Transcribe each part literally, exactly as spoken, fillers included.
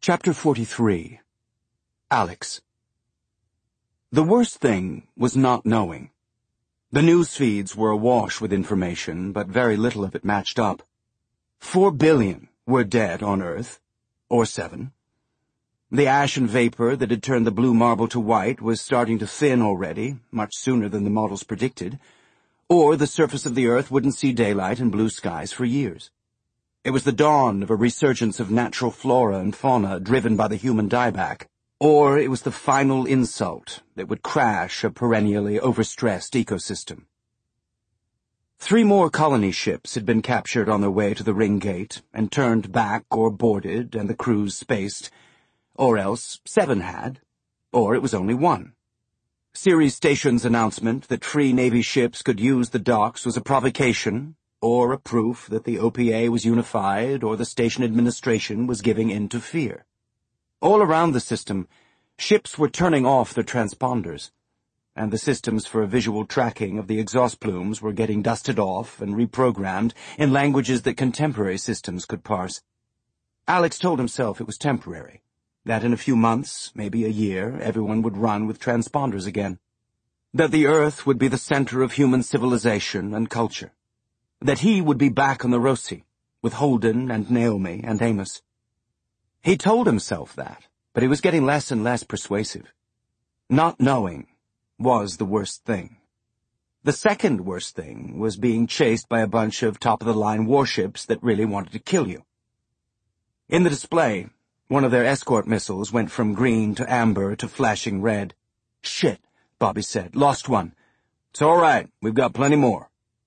Chapter forty-three. Alex. The worst thing was not knowing. The news feeds were awash with information, but very little of it matched up. Four billion were dead on Earth, or seven. The ash and vapor that had turned the blue marble to white was starting to thin already, much sooner than the models predicted, or the surface of the Earth wouldn't see daylight and blue skies for years. It was the dawn of a resurgence of natural flora and fauna driven by the human dieback, or it was the final insult that would crash a perennially overstressed ecosystem. Three more colony ships had been captured on their way to the Ring Gate and turned back or boarded and the crews spaced, or else seven had, or it was only one. Ceres Station's announcement that free Navy ships could use the docks was a provocation, or a proof that the O P A was unified or the station administration was giving in to fear. All around the system, ships were turning off their transponders, and the systems for visual tracking of the exhaust plumes were getting dusted off and reprogrammed in languages that contemporary systems could parse. Alex told himself it was temporary, that in a few months, maybe a year, everyone would run with transponders again, that the Earth would be the center of human civilization and culture, that he would be back on the Roci, with Holden and Naomi and Amos. He told himself that, but he was getting less and less persuasive. Not knowing was the worst thing. The second worst thing was being chased by a bunch of top-of-the-line warships that really wanted to kill you. In the display, one of their escort missiles went from green to amber to flashing red. "Shit," Bobby said. "Lost one. It's all right. We've got plenty more."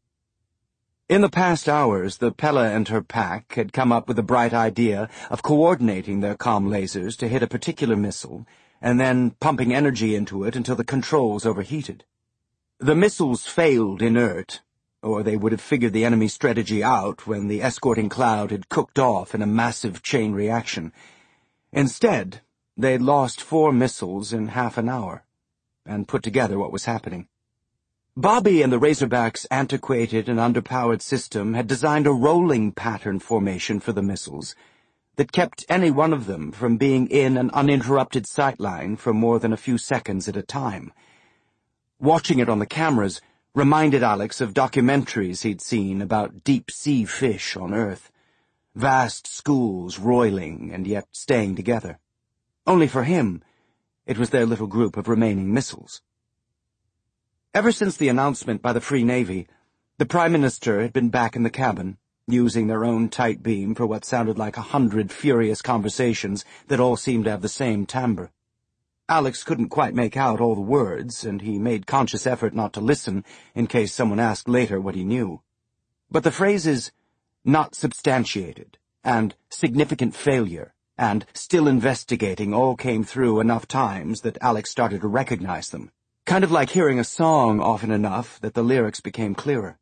In the past hours, the Pella and her pack had come up with the bright idea of coordinating their comm lasers to hit a particular missile, and then pumping energy into it until the controls overheated. The missiles failed inert, or they would have figured the enemy strategy out when the escorting cloud had cooked off in a massive chain reaction. Instead, they'd lost four missiles in half an hour, and put together what was happening. Bobby and the Razorback's antiquated and underpowered system had designed a rolling pattern formation for the missiles that kept any one of them from being in an uninterrupted sightline for more than a few seconds at a time. Watching it on the cameras reminded Alex of documentaries he'd seen about deep-sea fish on Earth, vast schools roiling and yet staying together. Only for him, it was their little group of remaining missiles. Ever since the announcement by the Free Navy, the Prime Minister had been back in the cabin, using their own tight beam for what sounded like a hundred furious conversations that all seemed to have the same timbre. Alex couldn't quite make out all the words, and he made conscious effort not to listen in case someone asked later what he knew. But the phrases, "not substantiated," and "significant failure," and "still investigating" all came through enough times that Alex started to recognize them. Kind of like hearing a song often enough that the lyrics became clearer.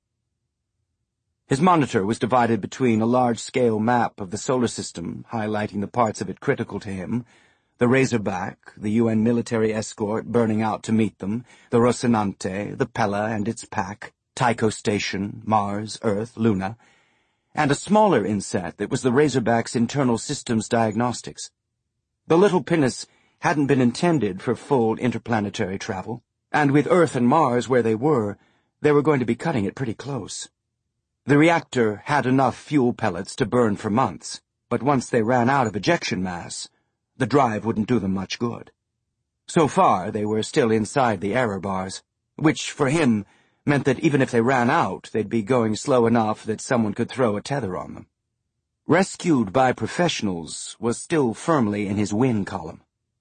His monitor was divided between a large-scale map of the solar system, highlighting the parts of it critical to him, the Razorback, the U N military escort burning out to meet them, the Rocinante, the Pella and its pack, Tycho Station, Mars, Earth, Luna, and a smaller inset that was the Razorback's internal systems diagnostics. The little pinnace hadn't been intended for full interplanetary travel, and with Earth and Mars where they were, they were going to be cutting it pretty close. The reactor had enough fuel pellets to burn for months, but once they ran out of ejection mass, the drive wouldn't do them much good. So far, they were still inside the error bars, which, for him, meant that even if they ran out, they'd be going slow enough that someone could throw a tether on them. Rescued by professionals was still firmly in his win column.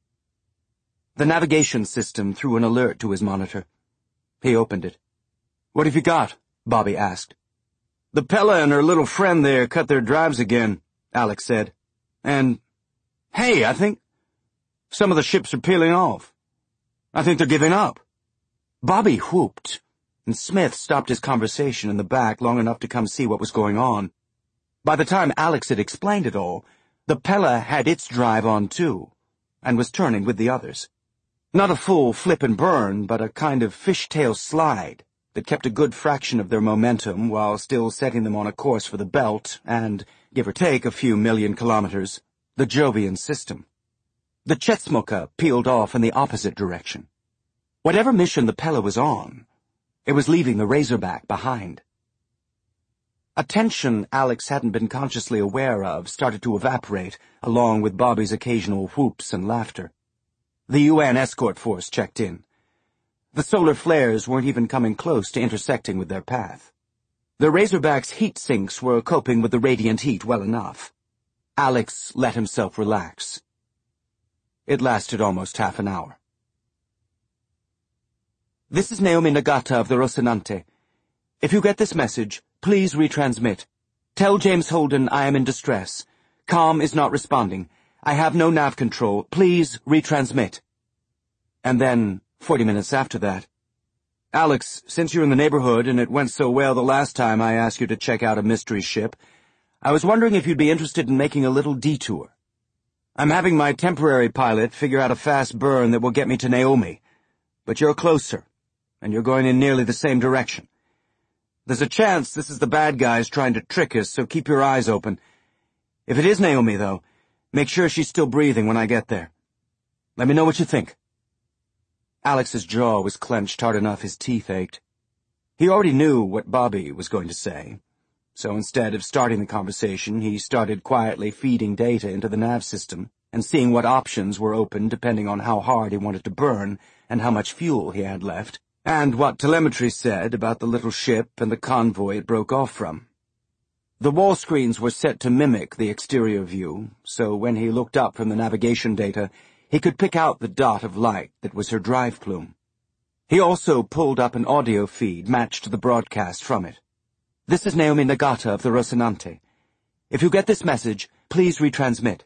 The navigation system threw an alert to his monitor. He opened it. "What have you got?" Bobby asked. "The Pella and her little friend there cut their drives again," Alex said. "And, hey, I think some of the ships are peeling off. I think they're giving up." Bobby whooped, and Smith stopped his conversation in the back long enough to come see what was going on. By the time Alex had explained it all, the Pella had its drive on too, and was turning with the others. Not a full flip and burn, but a kind of fishtail slide that kept a good fraction of their momentum while still setting them on a course for the belt and, give or take a few million kilometers, the Jovian system. The Chetsmoka peeled off in the opposite direction. Whatever mission the Pella was on, it was leaving the Razorback behind. A tension Alex hadn't been consciously aware of started to evaporate, along with Bobby's occasional whoops and laughter. The U N escort force checked in. The solar flares weren't even coming close to intersecting with their path. The Razorback's heat sinks were coping with the radiant heat well enough. Alex let himself relax. It lasted almost half an hour. This is Naomi Nagata of the Rocinante. If you get this message, please retransmit. Tell James Holden I am in distress. Com is not responding. I have no nav control. Please retransmit. And then, forty minutes after that, Alex, since you're in the neighborhood and it went so well the last time I asked you to check out a mystery ship, I was wondering if you'd be interested in making a little detour. I'm having my temporary pilot figure out a fast burn that will get me to Naomi, but you're closer, and you're going in nearly the same direction. There's a chance this is the bad guys trying to trick us, so keep your eyes open. If it is Naomi, though, make sure she's still breathing when I get there. Let me know what you think. Alex's jaw was clenched hard enough his teeth ached. He already knew what Bobby was going to say, so instead of starting the conversation, he started quietly feeding data into the nav system and seeing what options were open depending on how hard he wanted to burn and how much fuel he had left, and what telemetry said about the little ship and the convoy it broke off from. The wall screens were set to mimic the exterior view, so when he looked up from the navigation data, he could pick out the dot of light that was her drive plume. He also pulled up an audio feed matched to the broadcast from it. This is Naomi Nagata of the Rocinante. If you get this message, please retransmit.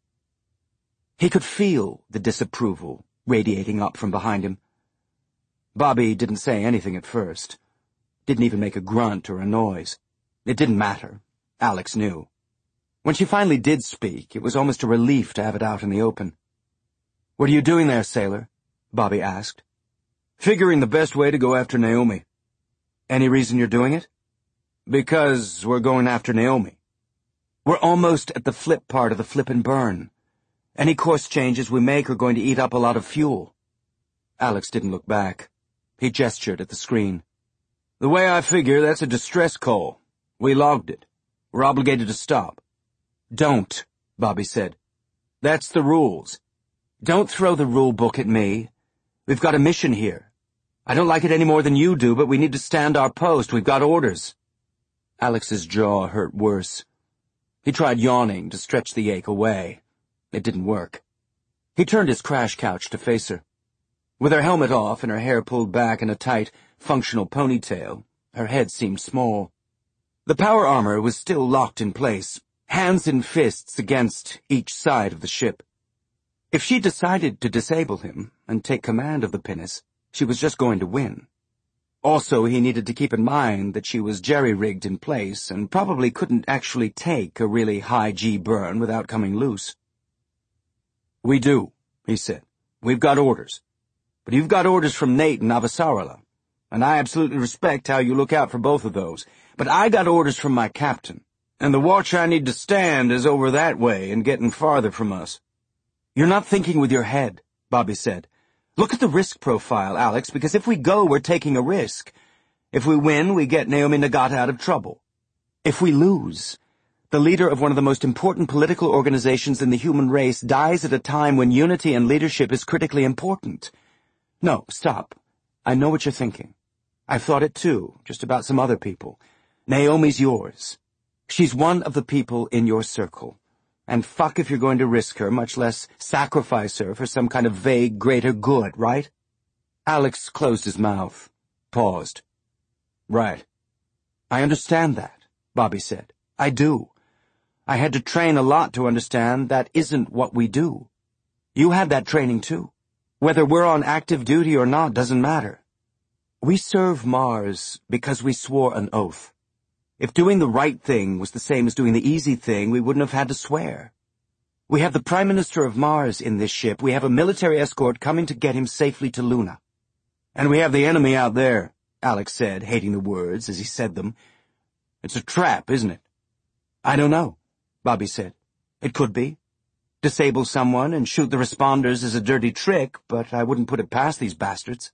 He could feel the disapproval radiating up from behind him. Bobby didn't say anything at first. Didn't even make a grunt or a noise. It didn't matter. Alex knew. When she finally did speak, it was almost a relief to have it out in the open. "What are you doing there, sailor?" Bobby asked. "Figuring the best way to go after Naomi." "Any reason you're doing it?" "Because we're going after Naomi. We're almost at the flip part of the flip and burn. Any course changes we make are going to eat up a lot of fuel." Alex didn't look back. He gestured at the screen. "The way I figure, that's a distress call. We logged it. We're obligated to stop." "Don't," Bobby said. "That's the rules. Don't throw the rule book at me. We've got a mission here. I don't like it any more than you do, but we need to stand our post. We've got orders." Alex's jaw hurt worse. He tried yawning to stretch the ache away. It didn't work. He turned his crash couch to face her. With her helmet off and her hair pulled back in a tight, functional ponytail, her head seemed small. The power armor was still locked in place, hands and fists against each side of the ship. If she decided to disable him and take command of the pinnace, she was just going to win. Also, he needed to keep in mind that she was jerry-rigged in place and probably couldn't actually take a really high-G burn without coming loose. "We do," he said. "We've got orders. But you've got orders from Nate and Avasarala, and I absolutely respect how you look out for both of those. But I got orders from my captain, and the watch I need to stand is over that way and getting farther from us." "You're not thinking with your head," Bobby said. "Look at the risk profile, Alex, because if we go, we're taking a risk. If we win, we get Naomi Nagata out of trouble. If we lose, the leader of one of the most important political organizations in the human race dies at a time when unity and leadership is critically important. No, stop. I know what you're thinking. I've thought it too, just about some other people. Naomi's yours. She's one of the people in your circle. And fuck if you're going to risk her, much less sacrifice her for some kind of vague greater good, right?" Alex closed his mouth, paused. "Right. I understand that," Bobby said. "I do. I had to train a lot to understand that isn't what we do. You had that training too. Whether we're on active duty or not doesn't matter. We serve Mars because we swore an oath. If doing the right thing was the same as doing the easy thing, we wouldn't have had to swear. We have the Prime Minister of Mars in this ship. We have a military escort coming to get him safely to Luna. And we have the enemy out there," Alex said, hating the words as he said them. "It's a trap, isn't it?" "I don't know," Bobby said. "It could be. Disable someone and shoot the responders is a dirty trick, but I wouldn't put it past these bastards.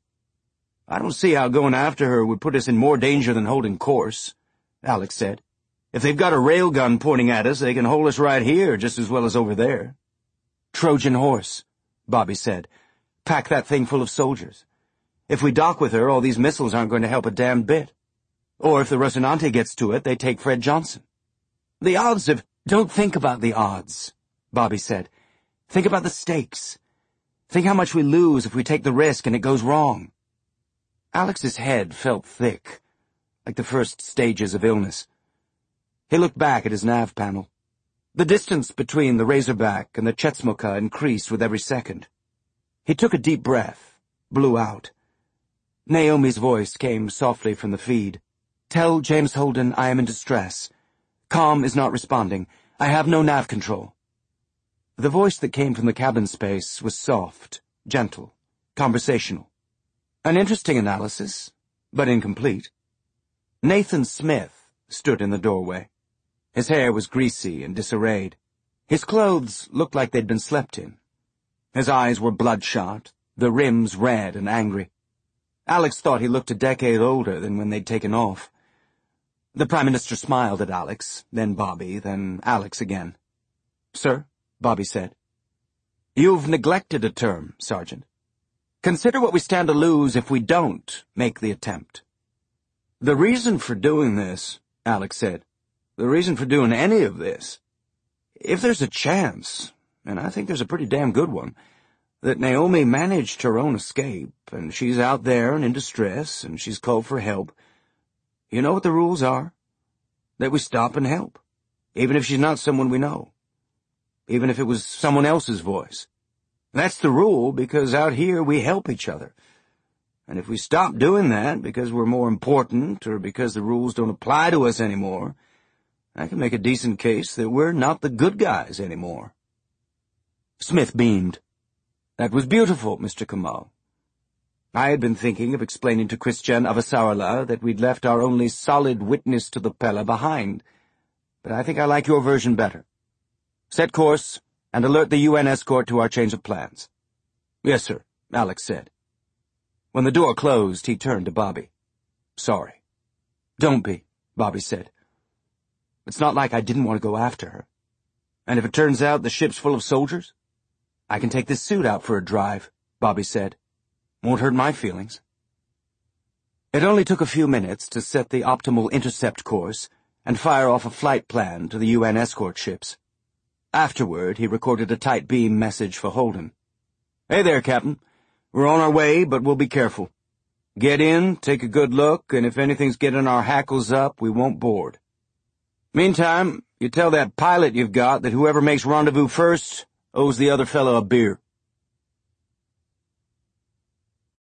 I don't see how going after her would put us in more danger than holding course, Alex said. If they've got a railgun pointing at us, they can hold us right here just as well as over there. Trojan horse, Bobby said. Pack that thing full of soldiers. If we dock with her, all these missiles aren't going to help a damn bit. Or if the Rocinante gets to it, they take Fred Johnson. The odds of— Don't think about the odds, Bobby said. Think about the stakes. Think how much we lose if we take the risk and it goes wrong. Alex's head felt thick, like the first stages of illness. He looked back at his nav panel. The distance between the Razorback and the Chetsmuka increased with every second. He took a deep breath, blew out. Naomi's voice came softly from the feed. Tell James Holden I am in distress. Com is not responding. I have no nav control. The voice that came from the cabin space was soft, gentle, conversational. An interesting analysis, but incomplete. Nathan Smith stood in the doorway. His hair was greasy and disarrayed. His clothes looked like they'd been slept in. His eyes were bloodshot, the rims red and angry. Alex thought he looked a decade older than when they'd taken off. The Prime Minister smiled at Alex, then Bobby, then Alex again. Sir, Bobby said. You've neglected a term, Sergeant. Consider what we stand to lose if we don't make the attempt. The reason for doing this, Alex said, the reason for doing any of this, if there's a chance, and I think there's a pretty damn good one, that Naomi managed her own escape, and she's out there and in distress, and she's called for help, you know what the rules are? That we stop and help, even if she's not someone we know, even if it was someone else's voice. That's the rule, because out here we help each other. And if we stop doing that because we're more important or because the rules don't apply to us anymore, I can make a decent case that we're not the good guys anymore. Smith beamed. That was beautiful, Mister Kamal. I had been thinking of explaining to Christian Avasarala that we'd left our only solid witness to the Pella behind, but I think I like your version better. Set course and alert the U N escort to our change of plans. Yes, sir, Alex said. When the door closed, he turned to Bobby. Sorry. Don't be, Bobby said. It's not like I didn't want to go after her. And if it turns out the ship's full of soldiers, I can take this suit out for a drive, Bobby said. Won't hurt my feelings. It only took a few minutes to set the optimal intercept course and fire off a flight plan to the U N escort ships. Afterward, he recorded a tight beam message for Holden. Hey there, Captain. We're on our way, but we'll be careful. Get in, take a good look, and if anything's getting our hackles up, we won't board. Meantime, you tell that pilot you've got that whoever makes rendezvous first owes the other fellow a beer.